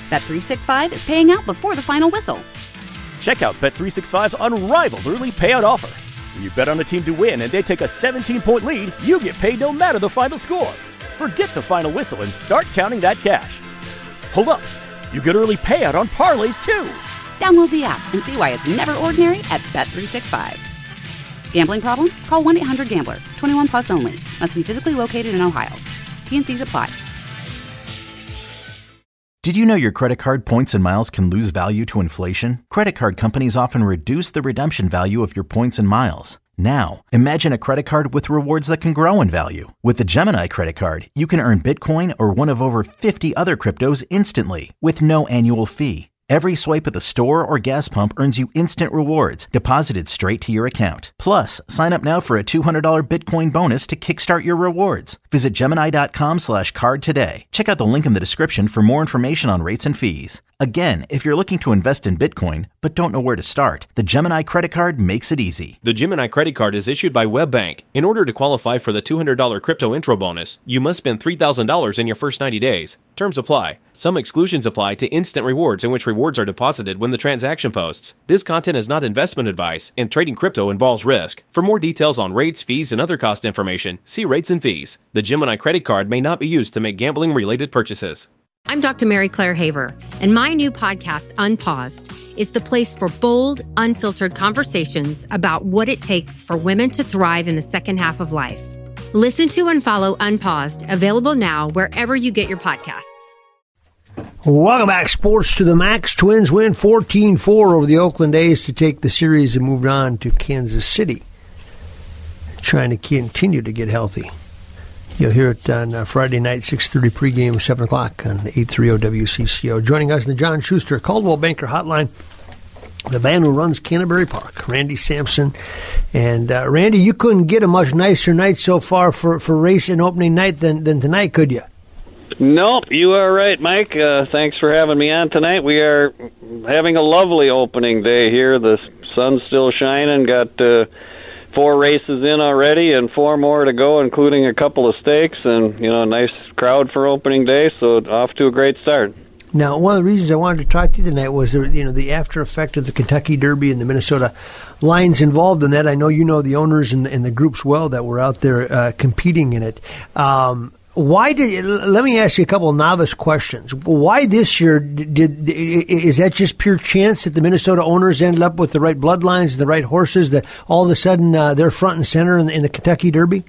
Bet365 is paying out before the final whistle. Check out Bet365's unrivaled early payout offer. When you bet on a team to win and they take a 17-point lead, you get paid no matter the final score. Forget the final whistle and start counting that cash. Hold up. You get early payout on parlays, too. Download the app and see why it's never ordinary at Bet365. Gambling problem? Call 1-800-GAMBLER. 21 plus only. Must be physically located in Ohio. T&Cs apply. Did you know your credit card points and miles can lose value to inflation? Credit card companies often reduce the redemption value of your points and miles. Now, imagine a credit card with rewards that can grow in value. With the Gemini credit card, you can earn Bitcoin or one of over 50 other cryptos instantly with no annual fee. Every swipe at the store or gas pump earns you instant rewards deposited straight to your account. Plus, sign up now for a $200 Bitcoin bonus to kickstart your rewards. Visit Gemini.com/card today. Check out the link in the description for more information on rates and fees. Again, if you're looking to invest in Bitcoin but don't know where to start, the Gemini credit card makes it easy. The Gemini credit card is issued by WebBank. In order to qualify for the $200 crypto intro bonus, you must spend $3,000 in your first 90 days. Terms apply. Some exclusions apply to instant rewards, in which rewards are deposited when the transaction posts. This content is not investment advice, and trading crypto involves risk. For more details on rates, fees, and other cost information, see rates and fees. The Gemini credit card may not be used to make gambling-related purchases. I'm Dr. Mary Claire Haver, and my new podcast, Unpaused, is the place for bold, unfiltered conversations about what it takes for women to thrive in the second half of life. Listen to and follow Unpaused, available now wherever you get your podcasts. Welcome back, Sports to the Max. Twins win 14-4 over the Oakland A's to take the series and moved on to Kansas City, trying to continue to get healthy. You'll hear it on Friday night, 6:30 pregame, 7 o'clock on 830 WCCO. Joining us in the John Schuster Coldwell Banker Hotline, the man who runs Canterbury Park, Randy Sampson. And Randy, you couldn't get a much nicer night so far for race and opening night than tonight, could you? Nope, you are right, Mike. Thanks for having me on tonight. We are having a lovely opening day here. The sun's still shining. Got 4 races in already and 4 more to go, including a couple of stakes, and a nice crowd for opening day, so off to a great start. Now, one of the reasons I wanted to talk to you tonight was the after effect of the Kentucky Derby and the Minnesota Lions involved in that. I know you know the owners and the groups well that were out there competing in it. Let me ask you a couple of novice questions. Why this year is that just pure chance that the Minnesota owners ended up with the right bloodlines and the right horses, that all of a sudden they're front and center in the Kentucky Derby?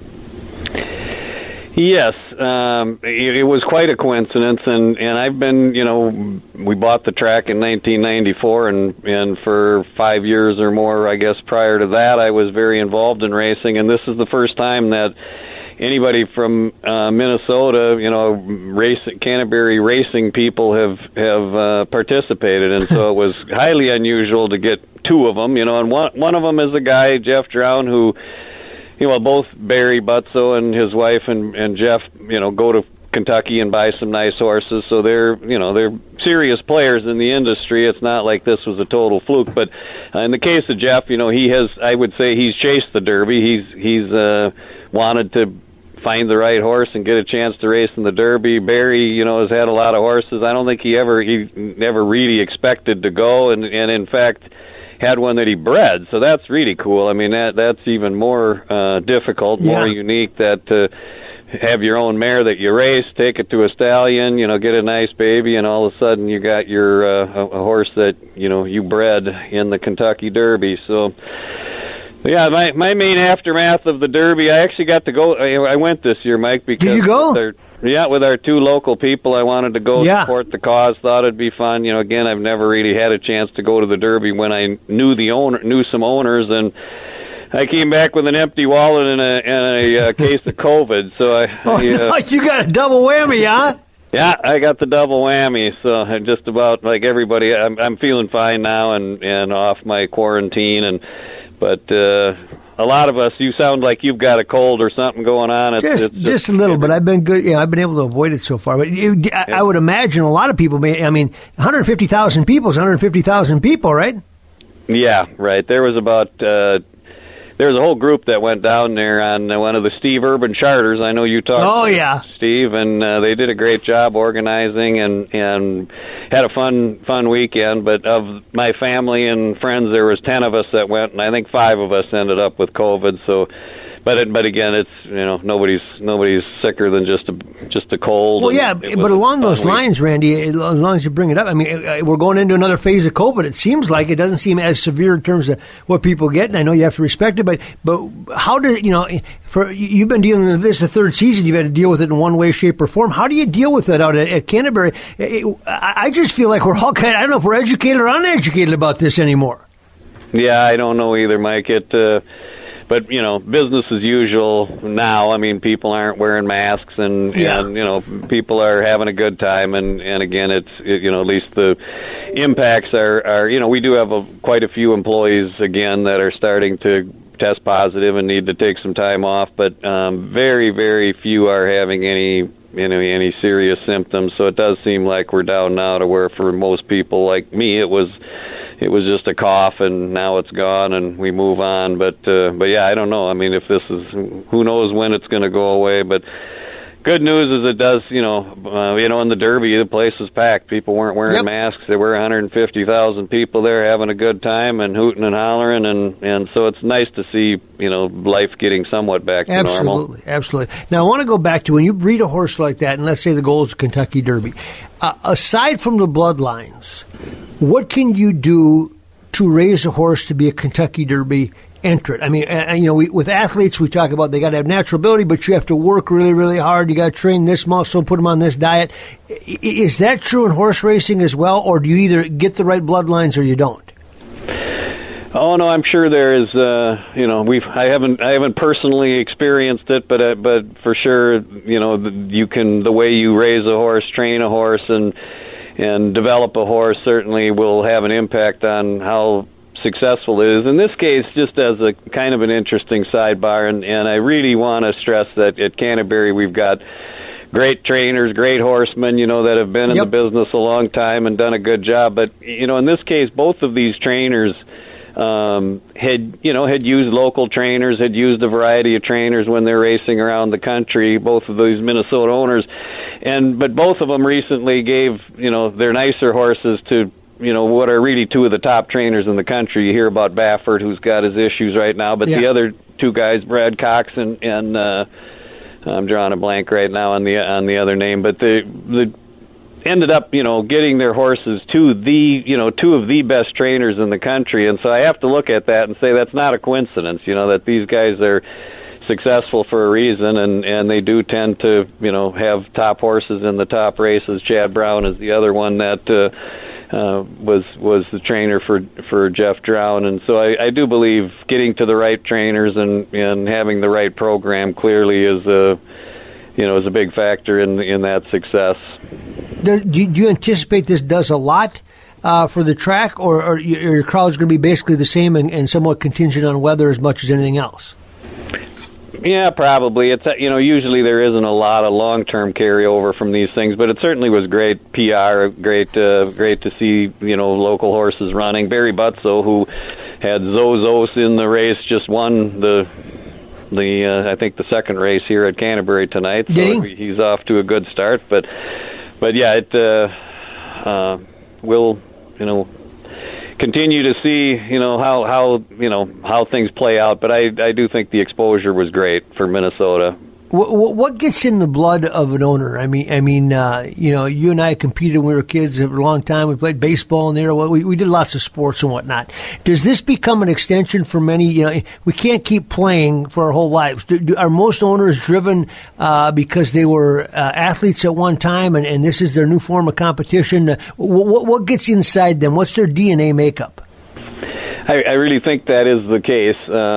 Yes, it was quite a coincidence, and I've been, we bought the track in 1994, and for 5 years or more, I guess, prior to that, I was very involved in racing, and this is the first time that anybody from Minnesota, Canterbury racing people have participated, and so it was highly unusual to get 2 of them, and one of them is a guy, Jeff Drown, who, both Barry Butzo and his wife and Jeff, go to Kentucky and buy some nice horses, so they're serious players in the industry. It's not like this was a total fluke, but in the case of Jeff, I would say he's chased the Derby. He's wanted to find the right horse and get a chance to race in the Derby. Barry, has had a lot of horses. I don't think he never really expected to go, and in fact had one that he bred. So that's really cool. I mean, that's even more difficult, more unique, that to have your own mare that you race, take it to a stallion, get a nice baby, and all of a sudden you got your a horse that you bred in the Kentucky Derby. So yeah, my main aftermath of the Derby, I actually got to go. I went this year, Mike, because did you go? With our 2 local people, I wanted to go support the cause. Thought it'd be fun. Again, I've never really had a chance to go to the Derby when I knew some owners, and I came back with an empty wallet and a case of COVID. So you got a double whammy, huh? Yeah, I got the double whammy. So I'm just about like everybody. I'm feeling fine now and off my quarantine, but a lot of us, you sound like you've got a cold or something going on. Just a little, but I've been good. Yeah, I've been able to avoid it so far. But I would imagine a lot of people 150,000 people is 150,000 people, right? Yeah, right. There was about there's a whole group that went down there on one of the Steve Urban charters. I know you talked to Steve, and they did a great job organizing and had a fun weekend. But of my family and friends, there was 10 of us that went, and I think 5 of us ended up with COVID. So, but again, it's nobody's sicker than just a cold. Well, yeah, but along those lines, Randy, as long as you bring it up, I mean, we're going into another phase of COVID. It seems like it doesn't seem as severe in terms of what people get, and I know you have to respect it. But how do you've been dealing with this the third season? You've had to deal with it in one way, shape, or form. How do you deal with that out at Canterbury? I just feel like we're all I don't know if we're educated or uneducated about this anymore. Yeah, I don't know either, Mike. But, business as usual now. I mean, people aren't wearing masks and people are having a good time. And again, at least the impacts are we do have quite a few employees, again, that are starting to test positive and need to take some time off. But very, very few are having any serious symptoms. So it does seem like we're down now to where for most people like me, it was just a cough, and now it's gone, and we move on. But yeah, I don't know. I mean, if this is, who knows when it's going to go away. But good news is it does. In the Derby, the place was packed. People weren't wearing masks. There were 150,000 people there having a good time and hooting and hollering, and so it's nice to see life getting somewhat back to normal. Absolutely. Now I want to go back to when you breed a horse like that, and let's say the goal is the Kentucky Derby. Aside from the bloodlines, what can you do to raise a horse to be a Kentucky Derby entrant? I mean, with athletes, we talk about they got to have natural ability, but you have to work really, really hard. You got to train this muscle, put them on this diet. Is that true in horse racing as well, or do you either get the right bloodlines or you don't? Oh no, I'm sure there is. I haven't personally experienced it, but for sure, the way you raise a horse, train a horse, and develop a horse certainly will have an impact on how successful it is. In this case, just as a kind of an interesting sidebar, and I really want to stress that at Canterbury we've got great trainers, great horsemen, that have been in the business a long time and done a good job. But in this case, both of these trainers had used local trainers, had used a variety of trainers when they're racing around the country, both of these Minnesota owners. But both of them recently gave, their nicer horses to, what are really two of the top trainers in the country. You hear about Baffert, who's got his issues right now, but the other two guys, Brad Cox and I'm drawing a blank right now on the other name, but the ended up, getting their horses to two of the best trainers in the country. And so I have to look at that and say that's not a coincidence, that these guys are successful for a reason, and they do tend to, have top horses in the top races. Chad Brown is the other one that was the trainer for Jeff Drown. And so I do believe getting to the right trainers and having the right program clearly is a big factor in that success. Do you anticipate this does a lot for the track, or your crowd's going to be basically the same and somewhat contingent on weather as much as anything else? Yeah, probably. It's usually there isn't a lot of long-term carryover from these things, but it certainly was great PR, great to see local horses running. Barry Butzo, who had Zozos in the race, just won the I think the second race here at Canterbury tonight. So he's off to a good start, but yeah, it will continue to see how things play out. But I do think the exposure was great for Minnesota. What gets in the blood of an owner? I mean, you and I competed when we were kids for a long time. We played baseball in there. We did lots of sports and whatnot. Does this become an extension for many? We can't keep playing for our whole lives. Are most owners driven because they were athletes at one time, and this is their new form of competition? What gets inside them? What's their DNA makeup? I really think that is the case.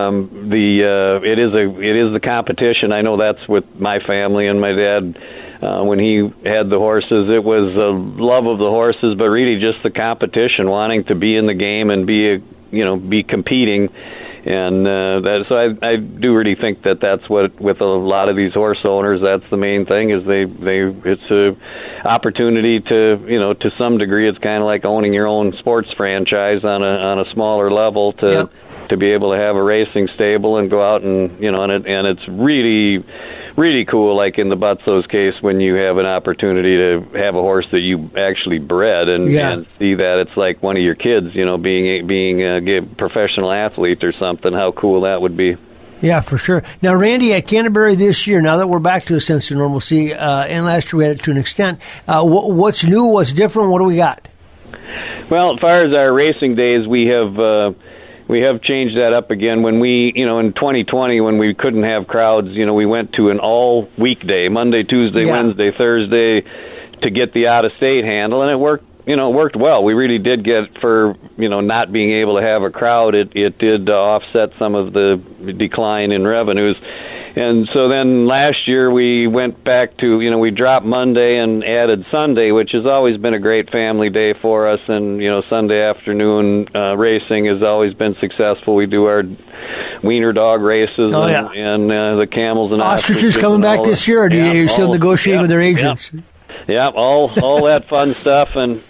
It is the competition. I know that's with my family and my dad. When he had the horses, it was a love of the horses, but really just the competition, wanting to be in the game and be competing. And so I do really think that's what, with a lot of these horse owners, that's the main thing, is it's a opportunity to some degree. It's kind of like owning your own sports franchise on a smaller level to to be able to have a racing stable and go out and, and it's really, really cool, like in the Butzo's case, when you have an opportunity to have a horse that you actually bred and see that it's like one of your kids, being a professional athlete or something. How cool that would be. Yeah, for sure. Now, Randy, at Canterbury this year, now that we're back to a sense of normalcy, and last year we had it to an extent, what's new, what's different, what do we got? Well, as far as our racing days, we have changed that up again. When we, in 2020, when we couldn't have crowds, we went to an all weekday, Monday, Tuesday, Wednesday, Thursday, to get the out-of-state handle, and it worked. It worked well. We really did get, for not being able to have a crowd, it did offset some of the decline in revenues. And so then last year we went back to, we dropped Monday and added Sunday, which has always been a great family day for us. And, Sunday afternoon racing has always been successful. We do our wiener dog races and the camels and ostriches coming back this year, or are you still negotiating with their agents? Yeah, all that fun stuff, but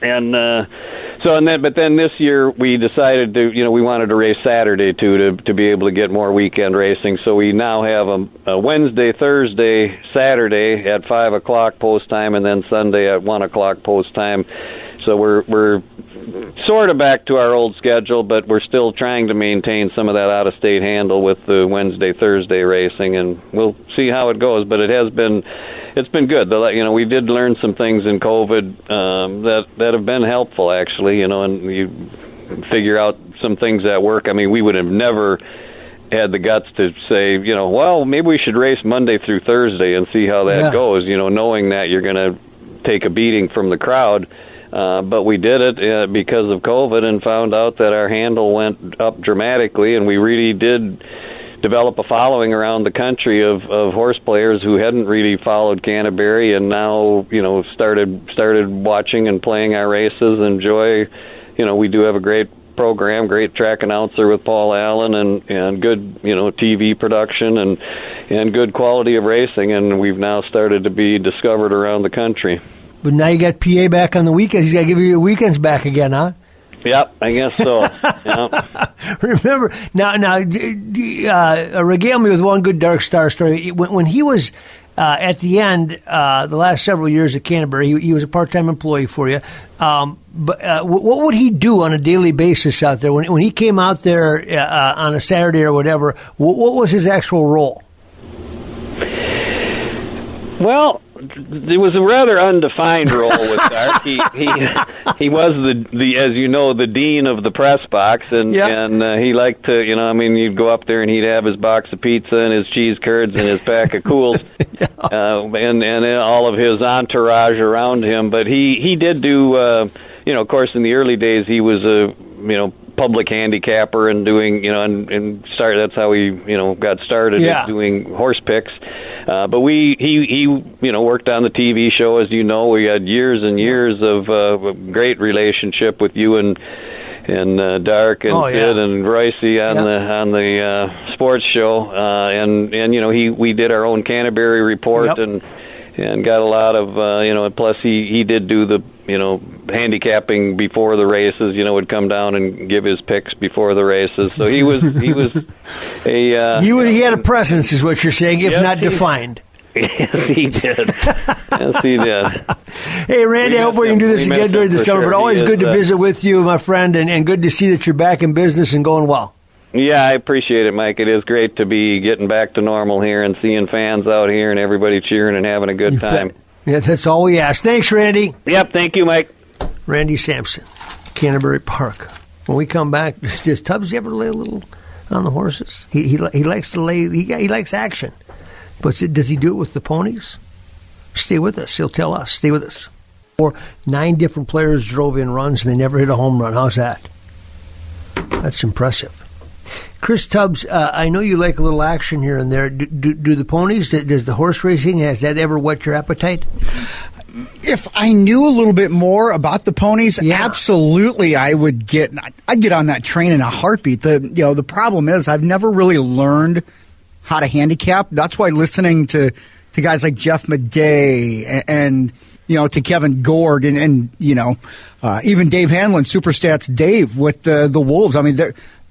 then this year we decided to, we wanted to race Saturday too, to be able to get more weekend racing. So we now have a Wednesday, Thursday, Saturday at 5:00 post time, and then Sunday at 1:00 post time. So we're sort of back to our old schedule, but we're still trying to maintain some of that out-of-state handle with the Wednesday, Thursday racing, and we'll see how it goes. But it's been good. We did learn some things in COVID that have been helpful, actually. And you figure out some things that work. I mean, we would have never had the guts to say, well, maybe we should race Monday through Thursday and see how that goes. Knowing that you're going to take a beating from the crowd. But we did it because of COVID and found out that our handle went up dramatically, and we really did develop a following around the country of horse players who hadn't really followed Canterbury and now, started watching and playing our races. Enjoy, we do have a great program, great track announcer with Paul Allen, and good, TV production and good quality of racing, and we've now started to be discovered around the country. But now you got PA back on the weekends. He's got to give you your weekends back again, huh? Yep, I guess so. Yep. Remember, now, regale me with one good Dark Star story. When he was at the end, the last several years at Canterbury, he was a part-time employee for you. But what would he do on a daily basis out there? When he came out there on a Saturday or whatever, what was his actual role? Well, it was a rather undefined role with Dark. He was the as you know, the dean of the press box, and he liked to, you'd go up there and he'd have his box of pizza and his cheese curds and his pack of Cools, and all of his entourage around him. But he did do, of course, in the early days he was a public handicapper and doing, and started. That's how he, got started doing horse picks. But he worked on the TV show, as you know. We had years and years of a great relationship with you and Dark and Sid and Royce on the sports show. And we did our own Canterbury report and got a lot of, plus he did do the, handicapping before the races, would come down and give his picks before the races. So he was he had a presence, is what you're saying, if not defined. Yes, he did. Yes, he did. Hey, Randy, I hope we can do this again during the summer, but always good to visit with you, my friend, and good to see that you're back in business and going well. Yeah, I appreciate it, Mike. It is great to be getting back to normal here and seeing fans out here and everybody cheering and having a good time. Yeah, that's all we ask. Thanks, Randy. Yep, thank you, Mike. Randy Sampson, Canterbury Park. When we come back, does Tubbs ever lay a little on the horses? He likes to lay. He likes action, but does he do it with the ponies? Stay with us. He'll tell us. Stay with us. 9 different players drove in runs and they never hit a home run. How's that? That's impressive. Chris Tubbs, I know you like a little action here and there. Do the ponies, does the horse racing, has that ever whet your appetite? If I knew a little bit more about the ponies, absolutely I'd get on that train in a heartbeat. The problem is I've never really learned how to handicap. That's why listening to guys like Jeff Madej and to Kevin Gord and even Dave Hanlon, Superstats Dave with the Wolves. I mean,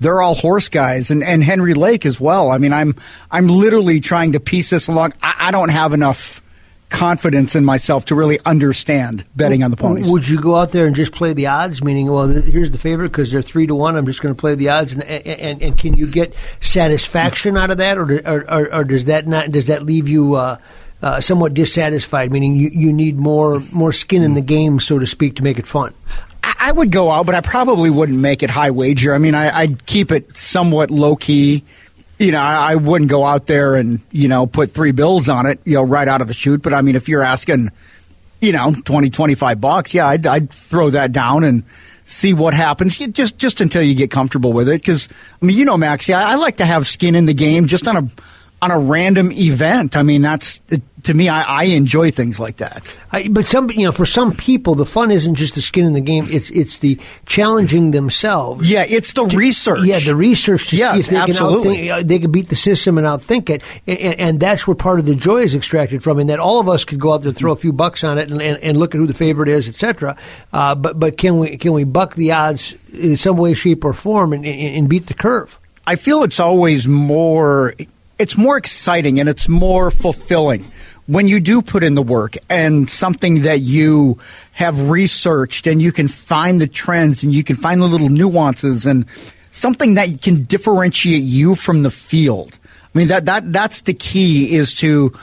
they're all horse guys, and Henry Lake as well. I mean, I'm literally trying to piece this along. I don't have enough confidence in myself to really understand betting on the ponies. Would you go out there and just play the odds, meaning, well, here's the favorite because they're 3-1, I'm just going to play the odds, and can you get satisfaction out of that, or does that leave you somewhat dissatisfied, meaning you need more skin in the game, so to speak, to make it fun? I would go out, but I probably wouldn't make it high wager. I mean, I'd keep it somewhat low key. You know, I wouldn't go out there and, put 3 bills on it, right out of the chute. But I mean, if you're asking, $20-25, yeah, I'd throw that down and see what happens. Just until you get comfortable with it. Because I mean, Maxie, I like to have skin in the game just on a random event. I mean, that's to me, I enjoy things like that. But for some people, the fun isn't just the skin in the game; it's the challenging themselves. Yeah, it's the research. Yeah, the research to see if they absolutely. they can beat the system and outthink it, and that's where part of the joy is extracted from. And that all of us could go out there and throw a few bucks on it and look at who the favorite is, etc. But can we buck the odds in some way, shape, or form and beat the curve? I feel it's always more. It's more exciting and it's more fulfilling when you do put in the work and something that you have researched and you can find the trends and you can find the little nuances and something that can differentiate you from the field. I mean, that's the key is to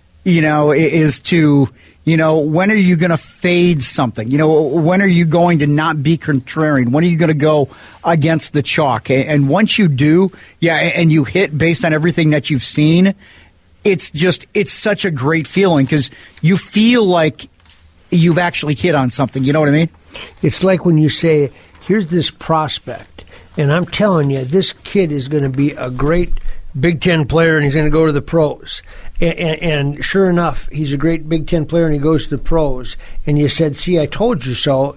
when are you going to fade something? When are you going to not be contrarian? When are you going to go against the chalk? And once you do, and you hit based on everything that you've seen, it's such a great feeling because you feel like you've actually hit on something. You know what I mean? It's like when you say, here's this prospect, and I'm telling you, this kid is going to be a great Big Ten player, and he's going to go to the pros. And sure enough, he's a great Big Ten player, and he goes to the pros. And you said, "See, I told you so."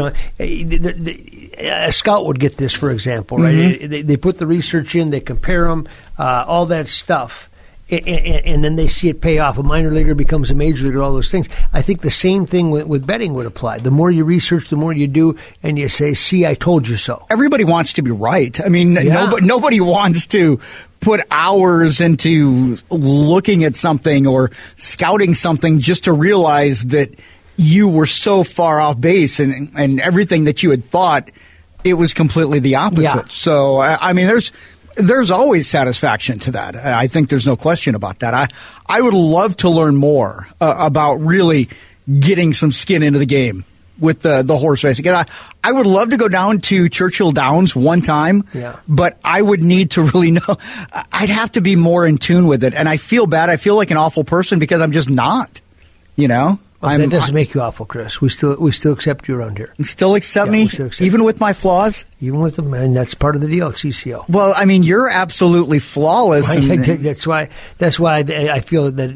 A scout would get this, for example, right? Mm-hmm. They put the research in, they compare them, all that stuff. And then they see it pay off. A minor leaguer becomes a major leaguer, all those things. I think the same thing with betting would apply. The more you research, the more you do, and you say, see, I told you so. Everybody wants to be right. I mean, nobody wants to put hours into looking at something or scouting something just to realize that you were so far off base and everything that you had thought, it was completely the opposite. Yeah. So, I mean, there's always satisfaction to that. I think there's no question about that. I would love to learn more about really getting some skin into the game with the horse racing. And I would love to go down to Churchill Downs one time, but I would need to really know. I'd have to be more in tune with it. And I feel bad. I feel like an awful person because I'm just not, Well, that doesn't make you awful, Chris. We still accept you around here. You still accept me? Even with my flaws? Even with them, and that's part of the deal at CCO. Well, I mean, you're absolutely flawless. That's why I feel that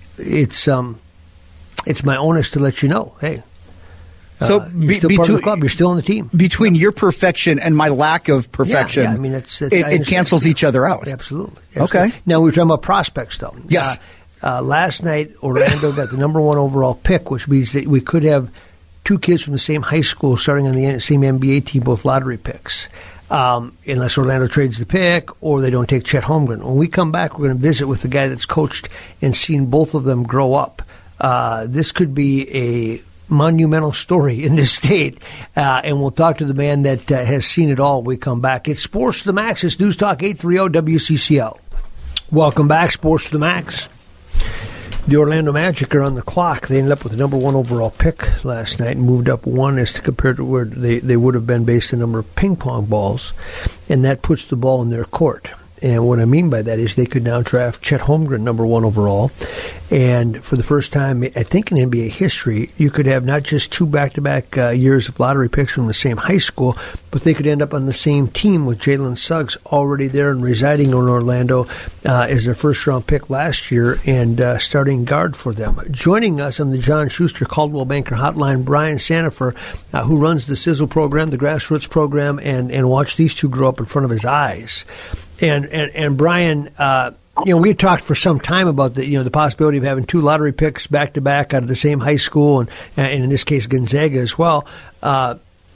it's my onus to let you know, hey, so you're still part of the club. You're still on the team. Between your perfection and my lack of perfection, I mean, it cancels each other out. Absolutely. Okay. Now, we're talking about prospects, though. Yes. Last night, Orlando got the number 1 overall pick, which means that we could have 2 kids from the same high school starting on the same NBA team, both lottery picks, unless Orlando trades the pick or they don't take Chet Holmgren. When we come back, we're going to visit with the guy that's coached and seen both of them grow up. This could be a monumental story in this state, and we'll talk to the man that has seen it all when we come back. It's Sports to the Max. It's News Talk 830 WCCO. Welcome back, Sports to the Max. The Orlando Magic are on the clock. They ended up with the number 1 overall pick last night and moved up 1 as compared to where they would have been based on the number of ping pong balls, and that puts the ball in their court. And what I mean by that is they could now draft Chet Holmgren, number 1 overall. And for the first time, I think in NBA history, you could have not just 2 back-to-back years of lottery picks from the same high school, but they could end up on the same team with Jalen Suggs already there and residing in Orlando as their first-round pick last year and starting guard for them. Joining us on the John Schuster Caldwell Banker Hotline, Brian Sanifer, who runs the Sizzle program, the grassroots program, and watched these 2 grow up in front of his eyes. And Brian, we had talked for some time about the possibility of having 2 lottery picks back to back out of the same high school, and in this case Gonzaga as well.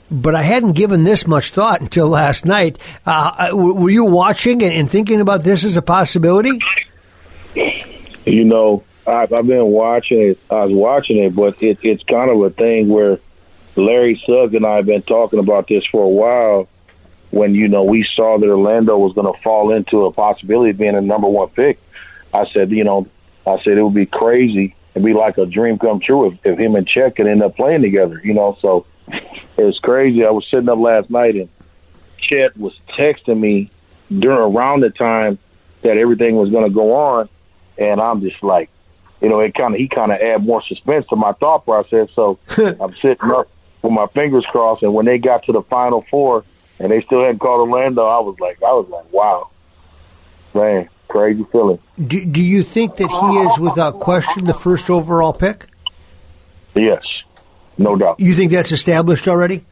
but I hadn't given this much thought until last night. Were you watching and thinking about this as a possibility? You know, I've been watching it. I was watching it, but it's kind of a thing where Larry Suggs and I have been talking about this for a while. When, you know, we saw that Orlando was going to fall into a possibility of being a number one pick, I said it would be crazy. It'd be like a dream come true if him and Chet could end up playing together, you know. So it was crazy. I was sitting up last night, and Chet was texting me around the time that everything was going to go on, and I'm just like, you know, he kind of add more suspense to my thought process. So I'm sitting up with my fingers crossed, and when they got to the Final Four and they still hadn't called Orlando, I was like, wow, man, crazy feeling. Do you think that he is, without question, the first overall pick? Yes, no doubt. You think that's established already?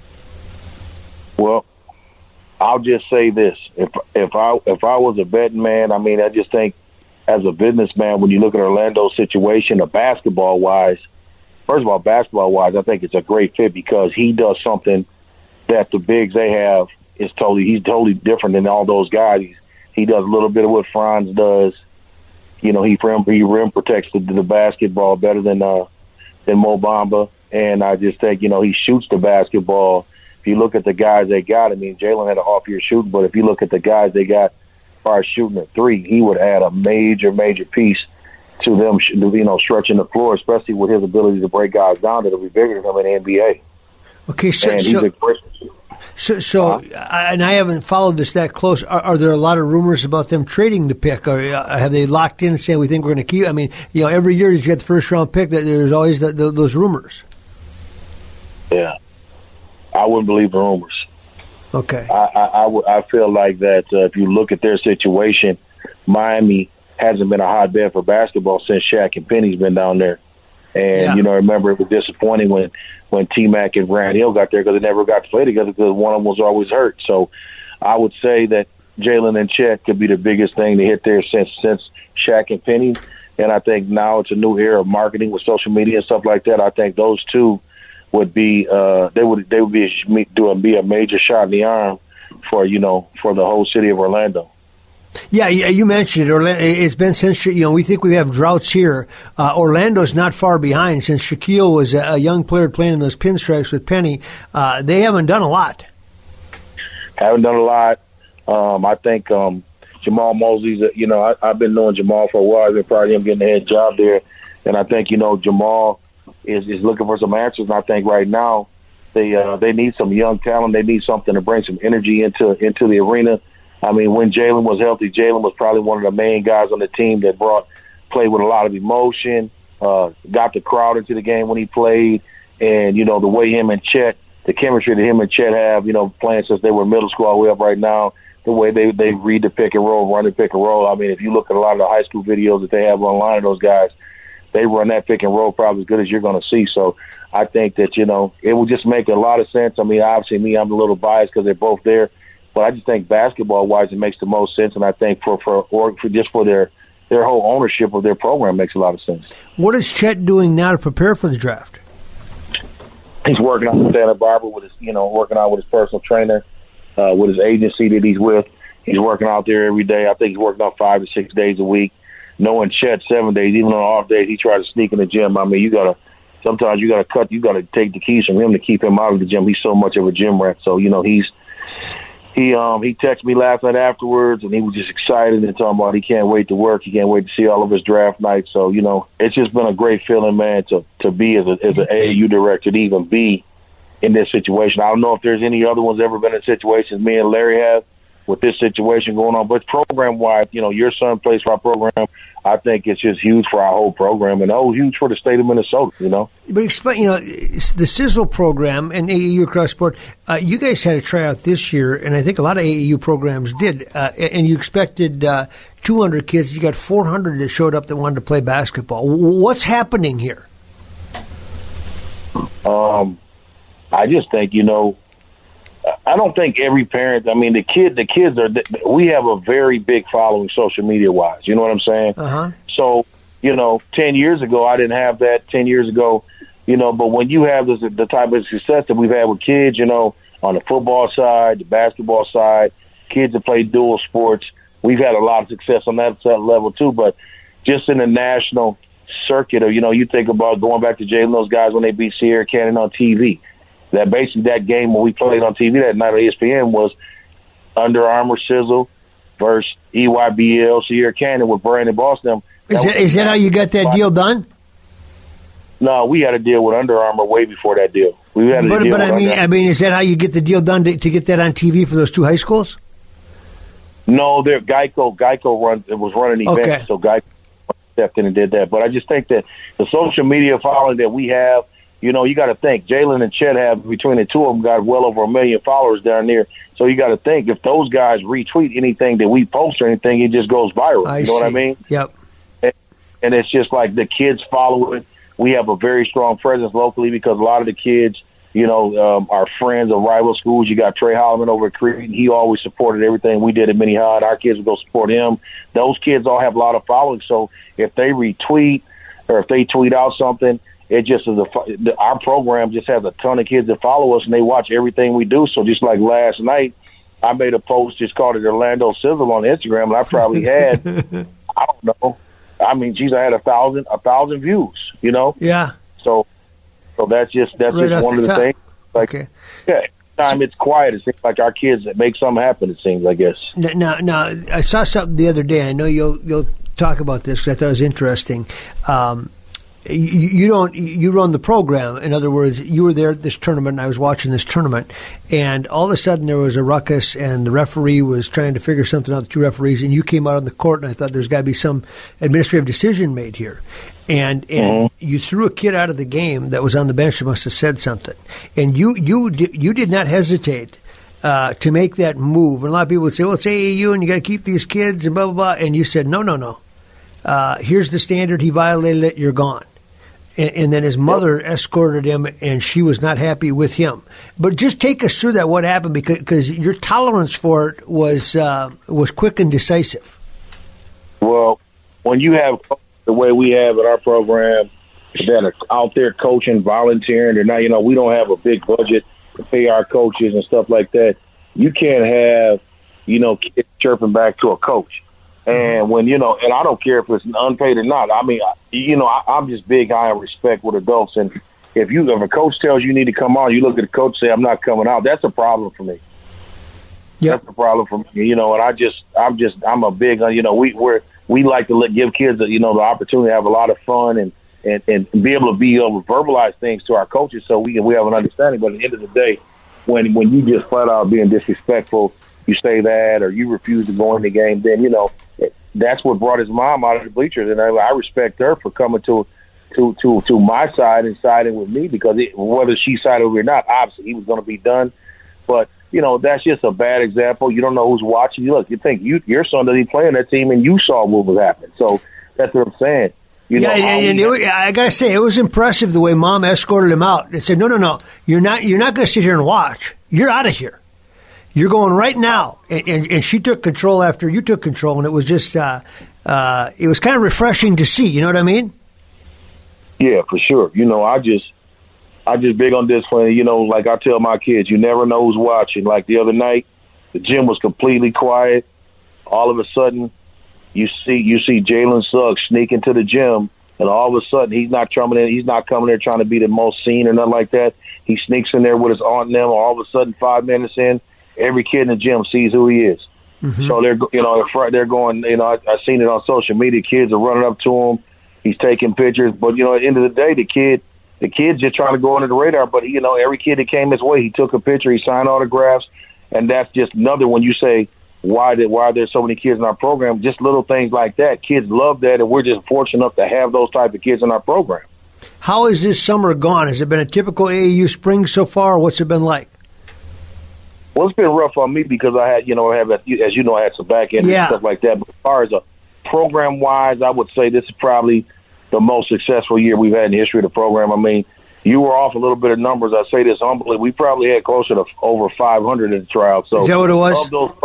Well, I'll just say this: if I was a betting man, I mean, I just think as a businessman, when you look at Orlando's situation, basketball-wise, I think it's a great fit because he does something that the bigs they have he's totally different than all those guys. He does a little bit of what Franz does. You know, he rim protects the basketball better than Mo Bamba, and I just think, you know, he shoots the basketball. If you look at the guys they got, I mean, Jalen had an off-year shooting, but if you look at the guys they got as far as shooting at three, he would add a major piece to them, you know, stretching the floor, especially with his ability to break guys down that'll be bigger than him in the NBA. Okay, so and I haven't followed this that close. Are there a lot of rumors about them trading the pick, or have they locked in and saying we think we're going to keep? I mean, you know, every year you get the first round pick, that there's always those rumors. Yeah, I wouldn't believe the rumors. Okay, I feel like that if you look at their situation, Miami hasn't been a hotbed for basketball since Shaq and Penny's been down there. And, you know, remember it was disappointing when T-Mac and Grant Hill got there because they never got to play together because one of them was always hurt. So I would say that Jalen and Chet could be the biggest thing to hit there since Shaq and Penny. And I think now it's a new era of marketing with social media and stuff like that. I think those two would be they would be a major shot in the arm for the whole city of Orlando. Yeah, you mentioned it. It's been since, you know, we think we have droughts here. Orlando's not far behind since Shaquille was a young player playing in those pinstripes with Penny. They haven't done a lot. I think Jamal Mosley's, you know, I've been knowing Jamal for a while. I've been proud of him getting the head job there. And I think, you know, Jamal is looking for some answers. And I think right now they need some young talent. They need something to bring some energy into the arena. I mean, when Jalen was healthy, Jalen was probably one of the main guys on the team that played with a lot of emotion, got the crowd into the game when he played. And, you know, the way him and Chet, the chemistry that him and Chet have, you know, playing since they were middle school all the way up right now, the way they read the pick and roll, run the pick and roll. I mean, if you look at a lot of the high school videos that they have online of those guys, they run that pick and roll probably as good as you're going to see. So I think that, you know, it would just make a lot of sense. I mean, obviously I'm a little biased because they're both there. But I just think basketball-wise, it makes the most sense, and I think for their whole ownership of their program makes a lot of sense. What is Chet doing now to prepare for the draft? He's working out in Santa Barbara with his personal trainer, with his agency that he's with. He's working out there every day. I think he's working out 5 to 6 days a week. Knowing Chet 7 days, even on off days, he tries to sneak in the gym. I mean, sometimes you got to take the keys from him to keep him out of the gym. He's so much of a gym rat. So, you know, He texted me last night afterwards, and he was just excited and talking about he can't wait to work. He can't wait to see all of his draft nights. So, you know, it's just been a great feeling, man, to be as an AAU director, to even be in this situation. I don't know if there's any other ones ever been in situations me and Larry have with this situation going on. But program-wise, you know, your son plays for our program. I think it's just huge for our whole program and huge for the state of Minnesota, you know. But explain, you know, the Sizzle program and AAU across sport, you guys had a tryout this year, and I think a lot of AAU programs did, and you expected 200 kids. You got 400 that showed up that wanted to play basketball. What's happening here? I just think, you know, I don't think every parent, I mean, the kids we have a very big following social media wise. You know what I'm saying? Uh-huh. So, you know, 10 years ago, I didn't have that. 10 years ago, But when you have the type of success that we've had with kids, on the football side, the basketball side, kids that play dual sports, we've had a lot of success on that level too. But just in the national circuit, or you think about going back to Jalen, those guys when they beat Sierra Canyon on TV. That basically that game when we played on TV that night on ESPN was Under Armour Sizzle versus EYBL Sierra Canyon with Brandon Boston. Is that how you got that deal done? No, we had a deal with Under Armour way before that deal. I mean, is that how you get the deal done to get that on TV for those two high schools? No, Geico was running events, okay. So Geico stepped in and did that. But I just think that the social media following that we have, you got to think Jalen and Chet have between the two of them got well over 1 million followers down there. So you got to think if those guys retweet anything that we post or anything, it just goes viral. You know what I mean? Yep. And it's just like the kids follow it. We have a very strong presence locally because a lot of the kids, are friends of rival schools. You got Trey Holloman over at Creighton. He always supported everything we did at Minnehaha, and our kids would go support him. Those kids all have a lot of following. So if they retweet or if they tweet out something, it just is our program just has a ton of kids that follow us, and they watch everything we do. So just like last night, I made a post just called it Orlando Sizzle on Instagram, and I probably had, I don't know, I had 1,000 views, Yeah. So that's just one of the things. Like, okay. Yeah, time it's quiet, it seems like our kids make something happen. It seems, I guess. Now, I saw something the other day. I know you'll talk about this because I thought it was interesting. You run the program. In other words, you were there at this tournament, and I was watching this tournament, and all of a sudden there was a ruckus, and the referee was trying to figure something out, the two referees, and you came out on the court, and I thought there's got to be some administrative decision made here. And you threw a kid out of the game that was on the bench that must have said something. And you did not hesitate to make that move. And a lot of people would say, well, it's AAU, and you got to keep these kids, and blah, blah, blah. And you said, no. Here's the standard. He violated it. You're gone. And then his mother escorted him, and she was not happy with him. But just take us through that. What happened? Because your tolerance for it was quick and decisive. Well, when you have the way we have at our program that are out there coaching, volunteering, they're not, we don't have a big budget to pay our coaches and stuff like that. You can't have, kids chirping back to a coach. And when, and I don't care if it's unpaid or not. I mean, I'm just big, high on respect with adults. And if a coach tells you need to come on, you look at the coach and say, I'm not coming out. That's a problem for me. Yep. That's a problem for me, and I'm a big, we like to give kids, the opportunity to have a lot of fun and be able to verbalize things to our coaches so we have an understanding. But at the end of the day, when you just flat out being disrespectful, you say that or you refuse to go in the game, then, that's what brought his mom out of the bleachers. And I respect her for coming to my side and siding with me because whether she sided with me or not, obviously he was going to be done. But, that's just a bad example. You don't know who's watching you. Look, you think your son doesn't play on that team and you saw what was happening. So that's what I'm saying. I got to say, it was impressive the way Mom escorted him out and said, no, you're not going to sit here and watch. You're out of here. You're going right now. And she took control after you took control, and it was just it was kind of refreshing to see. You know what I mean? Yeah, for sure. I just big on discipline. Like I tell my kids, you never know who's watching. Like the other night, the gym was completely quiet. All of a sudden, you see Jalen Suggs sneak into the gym, and all of a sudden he's not coming in. He's not coming there trying to be the most seen or nothing like that. He sneaks in there with his aunt and them. All of a sudden, 5 minutes in, every kid in the gym sees who he is. Mm-hmm. So they're going. I've seen it on social media. Kids are running up to him. He's taking pictures, but at the end of the day, the kid's just trying to go under the radar. But every kid that came his way, he took a picture, he signed autographs, and that's just another when you say why there's so many kids in our program. Just little things like that. Kids love that, and we're just fortunate enough to have those type of kids in our program. How has this summer gone? Has it been a typical AAU spring so far, or what's it been like? Well, it's been rough on me because I had, I had some back end and stuff like that. But as far as a program wise, I would say this is probably the most successful year we've had in the history of the program. I mean, you were off a little bit of numbers. I say this humbly. We probably had closer to over 500 in the trial. So is that what it was?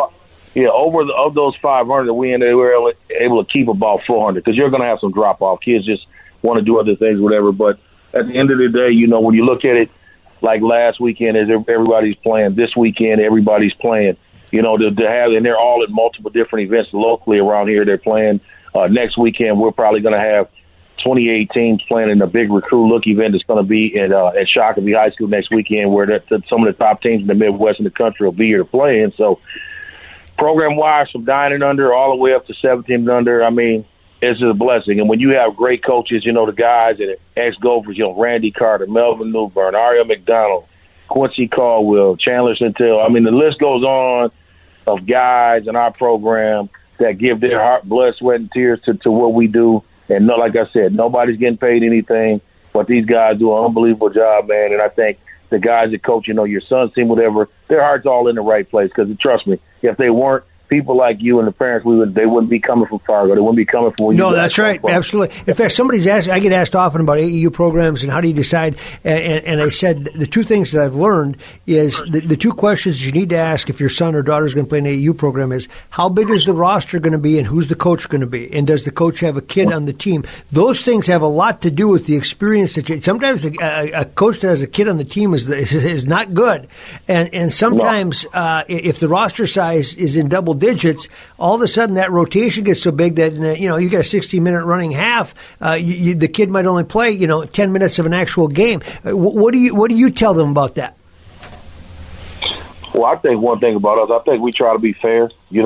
Of those 500, we were able to keep about 400 because you're going to have some drop off. Kids just want to do other things, whatever. But at the end of the day, when you look at it, like last weekend, as everybody's playing, this weekend everybody's playing. To have, and they're all at multiple different events locally around here. They're playing next weekend. We're probably going to have 28 teams playing in a big recruit look event that's going to be at Shakopee High School next weekend, where some of the top teams in the Midwest and the country will be here to play. And so, program-wise, from 9 and under all the way up to 17 and under, I mean, it's just a blessing. And when you have great coaches, the guys that are ex-Gophers, Randy Carter, Melvin Newburn, Aria McDonald, Quincy Caldwell, Chandler Centel. I mean, the list goes on of guys in our program that give their heart, blood, sweat, and tears to what we do. And like I said, nobody's getting paid anything, but these guys do an unbelievable job, man. And I think the guys that coach, your son's team, whatever, their heart's all in the right place. Because trust me, if they weren't, people like you and the parents, they wouldn't be coming from Fargo. They wouldn't be coming from where you. No, that's right. From. Absolutely. In fact, somebody's asked. I get asked often about AAU programs and how do you decide. And I said the two things that I've learned is the two questions you need to ask if your son or daughter is going to play an AAU program is how big is the roster going to be and who's the coach going to be, and does the coach have a kid on the team? Those things have a lot to do with the experience that you. Sometimes a coach that has a kid on the team is not good, and sometimes if the roster size is in double digits, all of a sudden that rotation gets so big that you got a 60-minute running half. The kid might only play 10 minutes of an actual game. What do you tell them about that? Well, I think one thing about us, I think we try to be fair.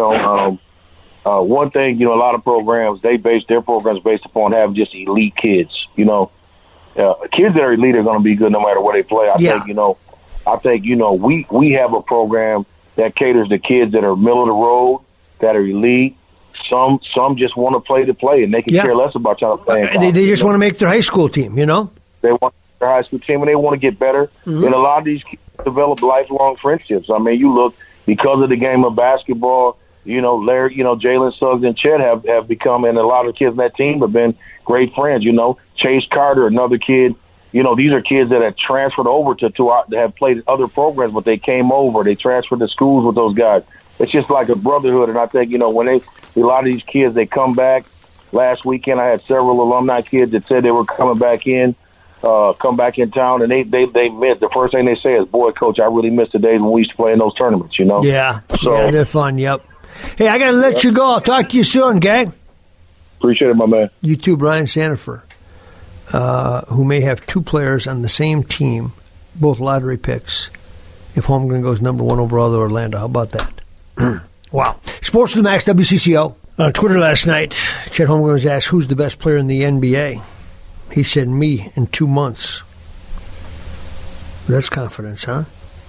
One thing, a lot of programs, they base their programs based upon having just elite kids. Kids that are elite are going to be good no matter where they play. I think we have a program that caters to kids that are middle of the road, that are elite. Some just want to play, and they can care less about trying to play. They just want to make their high school team, They want their high school team, and they want to get better. Mm-hmm. And a lot of these kids develop lifelong friendships. I mean, you look, because of the game of basketball, Larry, Jalen Suggs and Chet have become, and a lot of the kids on that team have been great friends. Chase Carter, another kid. These are kids that have transferred over to have played other programs, but they came over. They transferred to schools with those guys. It's just like a brotherhood. And I think, when a lot of these kids, they come back. Last weekend, I had several alumni kids that said they were coming back in town, and they missed. The first thing they say is, boy, Coach, I really miss the days when we used to play in those tournaments, Yeah, they're fun, yep. Hey, I got to let you go. I'll talk to you soon, gang. Appreciate it, my man. You too, Brian Sandifer. Who may have two players on the same team, both lottery picks, if Holmgren goes number one overall to Orlando. How about that? Wow. Sports to the Max, WCCO. On Twitter last night, Chet Holmgren was asked, who's the best player in the NBA? He said, me in 2 months. That's confidence, huh?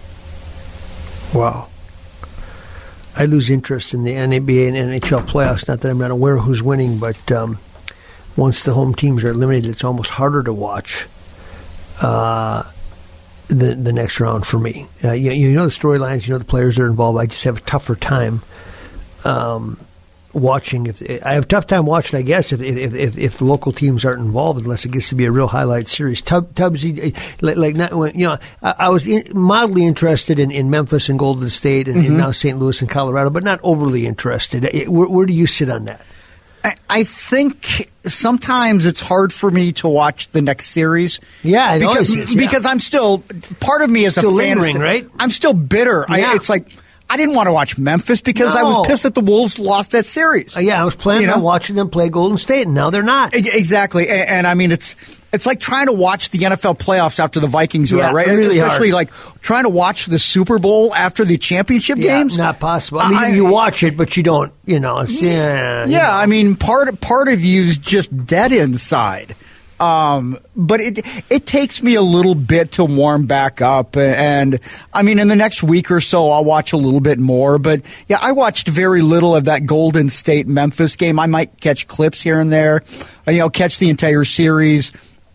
Wow. I lose interest in the NBA and NHL playoffs. Not that I'm not aware of who's winning, but once the home teams are eliminated, it's almost harder to watch the next round for me. You know the storylines, the players that are involved. I just have a tougher time watching. I have a tough time watching, I guess, if the local teams aren't involved, unless it gets to be a real highlight series. Tubbsy, I was mildly interested in Memphis and Golden State, and now St. Louis and Colorado, but not overly interested. Where do you sit on that? I think sometimes it's hard for me to watch the next series. Yeah, I know because I'm still, part of me is still a fan. Lingering, right? I'm still bitter. Yeah. It's like, I didn't want to watch Memphis because I was pissed that the Wolves lost that series. I was planning on watching them play Golden State, and now they're not. Exactly. And I mean, it's like trying to watch the NFL playoffs after the Vikings are out, right? Really especially hard. like trying to watch the Super Bowl after the championship games. Not possible. I mean, you watch it, but you don't, I mean, part of you's just dead inside. But it takes me a little bit to warm back up, and I mean, in the next week or so, I'll watch a little bit more. But yeah, I watched very little of that Golden State Memphis game. I might catch clips here and there, catch the entire series.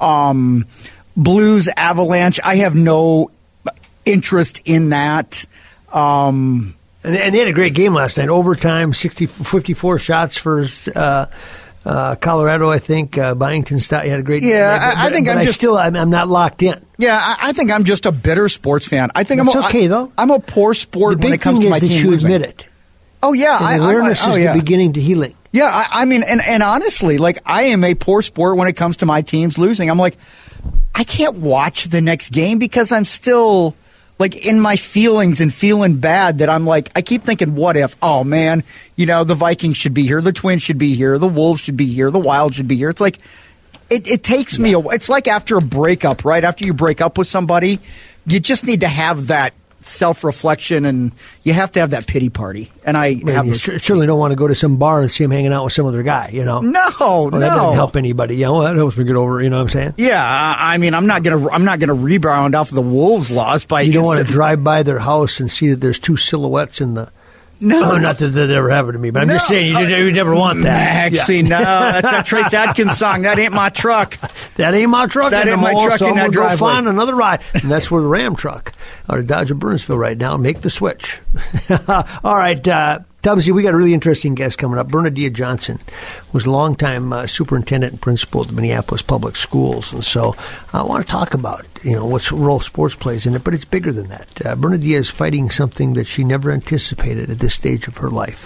Blues Avalanche, I have no interest in that. And they had a great game last night. Overtime, 54 shots for Colorado, I think. Byington had a great game. I'm not locked in. Yeah, I think I'm just a bitter sports fan. I think it's okay, though. I'm a poor sport when it comes to my team losing. The big thing is that you admit it. Oh, yeah. And awareness is the beginning to healing. Yeah, I mean, and honestly, like, I am a poor sport when it comes to my teams losing. I'm like, I can't watch the next game because I'm still like in my feelings and feeling bad that I'm like, I keep thinking, what if? Oh man, the Vikings should be here, the Twins should be here, the Wolves should be here, the Wild should be here. It's like it takes me. It's like after a breakup, right? After you break up with somebody, you just need to have that self-reflection, and you have to have that pity party. And you certainly don't want to go to some bar and see him hanging out with some other guy, No, that doesn't help anybody. That helps me get over. You know what I'm saying? Yeah, I mean, I'm not gonna rebound off of the Wolves' loss by. You don't want to drive by their house and see that there's two silhouettes in the. No, not that that ever happened to me, but I'm just saying you never want that. Maxie, no, that's that Trace Adkins song. That ain't my truck. That ain't my truck. That ain't my truck. So in that drive on another ride, and that's where the Ram truck out of Dodge of Burnsville right now. Make the switch. All right, Tubbsy, we got a really interesting guest coming up. Bernadette Johnson was a longtime superintendent and principal at the Minneapolis Public Schools, and so I want to talk about what role sports plays in it, but it's bigger than that. Bernadette is fighting something that she never anticipated at this stage of her life,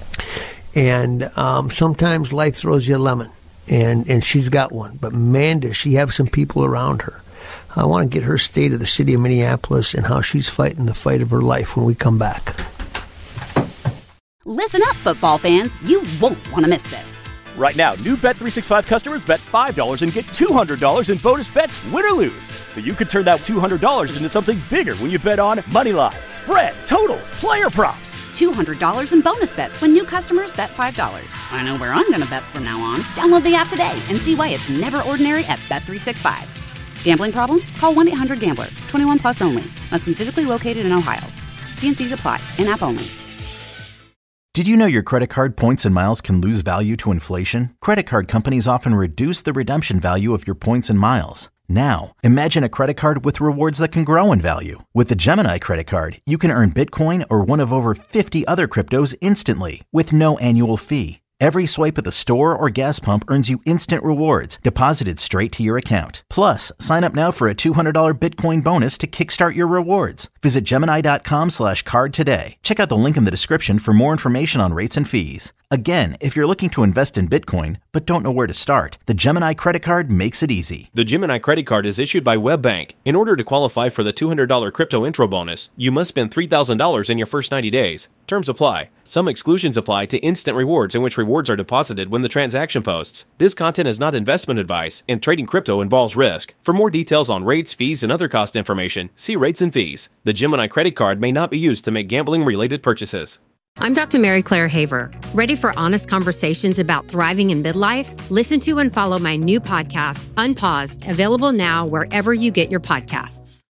and sometimes life throws you a lemon, and she's got one, but man, does she have some people around her. I want to get her state of the city of Minneapolis and how she's fighting the fight of her life when we come back. Listen up, football fans. You won't want to miss this. Right now, new Bet365 customers bet $5 and get $200 in bonus bets, win or lose. So you could turn that $200 into something bigger when you bet on moneyline, spread, totals, player props. $200 in bonus bets when new customers bet $5. I know where I'm going to bet from now on. Download the app today and see why it's never ordinary at Bet365. Gambling problem? Call 1-800-GAMBLER. 21 plus only. Must be physically located in Ohio. T&Cs apply. In-app only. Did you know your credit card points and miles can lose value to inflation? Credit card companies often reduce the redemption value of your points and miles. Now, imagine a credit card with rewards that can grow in value. With the Gemini credit card, you can earn Bitcoin or one of over 50 other cryptos instantly with no annual fee. Every swipe at the store or gas pump earns you instant rewards deposited straight to your account. Plus, sign up now for a $200 Bitcoin bonus to kickstart your rewards. Visit Gemini.com/card today. Check out the link in the description for more information on rates and fees. Again, if you're looking to invest in Bitcoin but don't know where to start, the Gemini credit card makes it easy. The Gemini credit card is issued by WebBank. In order to qualify for the $200 crypto intro bonus, you must spend $3,000 in your first 90 days. Terms apply. Some exclusions apply to instant rewards in which rewards are deposited when the transaction posts. This content is not investment advice, and trading crypto involves risk. For more details on rates, fees, and other cost information, see rates and fees. The Gemini credit card may not be used to make gambling-related purchases. I'm Dr. Mary Claire Haver. Ready for honest conversations about thriving in midlife? Listen to and follow my new podcast, Unpaused, available now wherever you get your podcasts.